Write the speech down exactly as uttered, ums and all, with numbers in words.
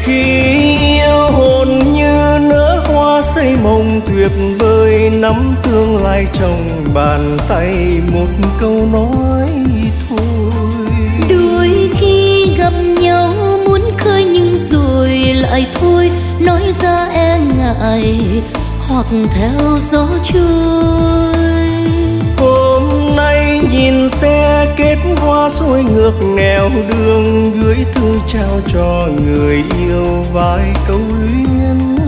Khi yêu hồn như nở hoa xây mộng tuyệt vời, nắm tương lai trong bàn tay một câu nói thôi. Đôi khi gặp nhau muốn khơi nhưng rồi lại thôi, nói ra e ngại hoặc theo gió trôi. Hôm nay nhìn xe kết hoa xuôi ngược nẻo đường, gửi thư trao cho người yêu vài câu luyến